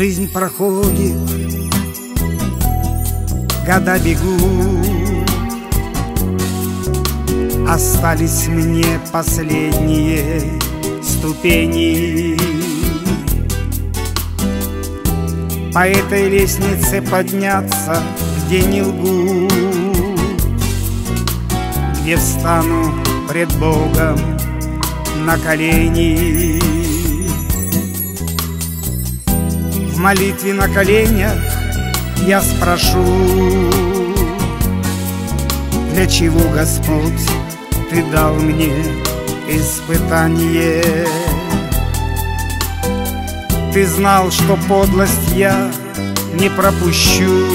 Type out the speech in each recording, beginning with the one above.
Жизнь проходит, года бегут, остались мне последние ступени. По этой лестнице подняться, где не лгут, где встану пред Богом на колени. В молитве на коленях я спрошу: для чего, Господь, Ты дал мне испытание? Ты знал, что подлость я не пропущу,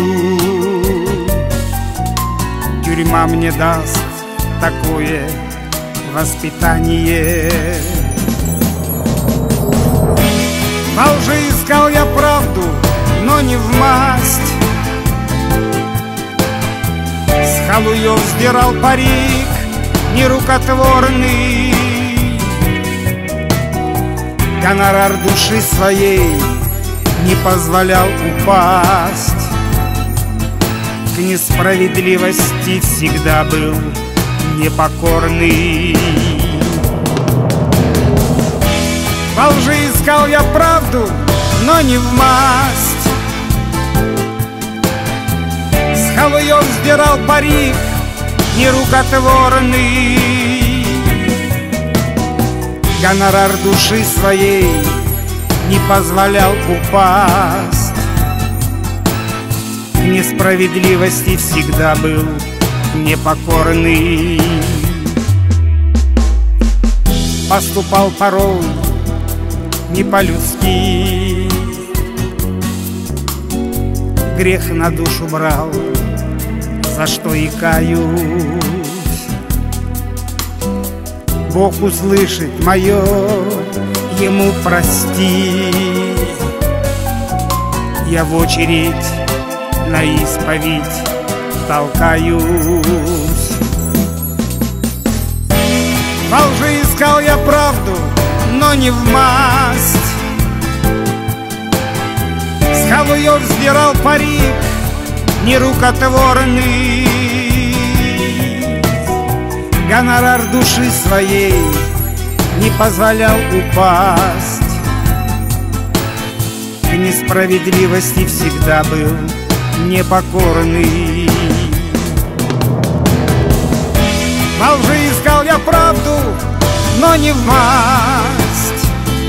тюрьма мне даст такое воспитание. Во лжи искал я правду, но не в масть. С халуев сдирал парик нерукотворный. Гонорар души своей не позволял упасть. К несправедливости всегда был непокорный. Во лжи искал я правду, но не в масть. С халуев сдирал парик нерукотворный. Гонорар души своей не позволял упасть. К несправедливости всегда был непокорный. Поступал порой не по-людски, грех на душу брал, за что и каюсь. Бог услышит мое, Ему прости. Я в очередь на исповедь толкаюсь. Во лжи искал я правду, но не в масть. С халуев сдирал парик нерукотворный. Гонорар души своей не позволял упасть. К несправедливости всегда был непокорный. Во лжи искал я правду, но не в масть.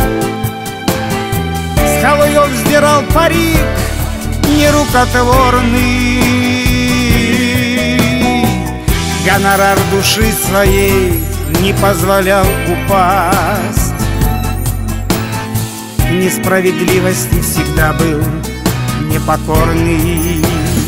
С халуев сдирал парик нерукотворный. Гонорар души своей не позволял упасть. К несправедливости всегда был непокорный.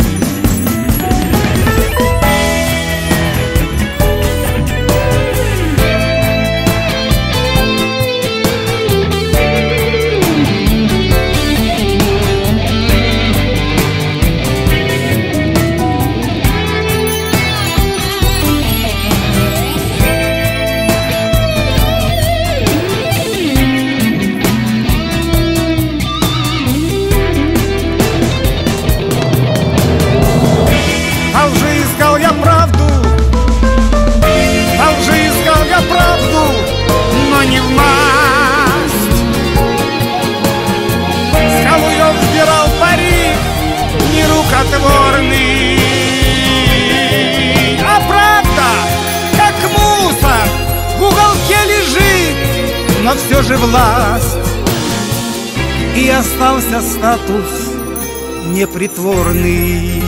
Не в масть. С халуев сдирал парик нерукотворный. А правда, как мусор, в уголке лежит, но все же власть. И остался статус непритворный.